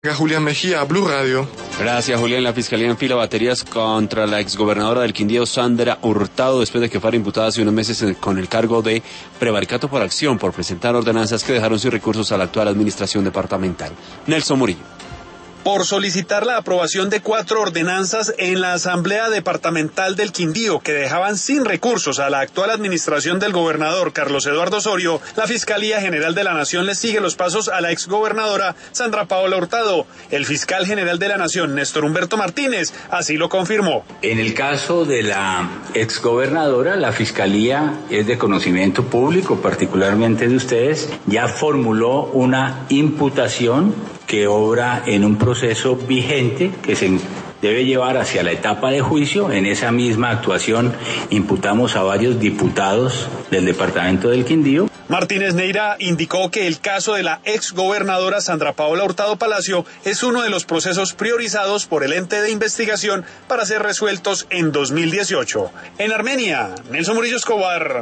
Julián Mejía, Blue Radio. Gracias, Julián. La Fiscalía enfila baterías contra la exgobernadora del Quindío, Sandra Hurtado, después de que fuera imputada hace unos meses con el cargo de prevaricato por acción por presentar ordenanzas que dejaron sin recursos a la actual administración departamental. Nelson Murillo. Por solicitar la aprobación de 4 ordenanzas en la Asamblea Departamental del Quindío que dejaban sin recursos a la actual administración del gobernador Carlos Eduardo Osorio, la Fiscalía General de la Nación le sigue los pasos a la exgobernadora Sandra Paola Hurtado. El fiscal general de la Nación, Néstor Humberto Martínez, así lo confirmó. En el caso de la exgobernadora, la Fiscalía es de conocimiento público, particularmente de ustedes, ya formuló una imputación que obra en un proceso vigente que se debe llevar hacia la etapa de juicio. En esa misma actuación imputamos a varios diputados del departamento del Quindío. Martínez Neira indicó que el caso de la exgobernadora Sandra Paola Hurtado Palacio es uno de los procesos priorizados por el ente de investigación para ser resueltos en 2018. En Armenia, Nelson Murillo Escobar.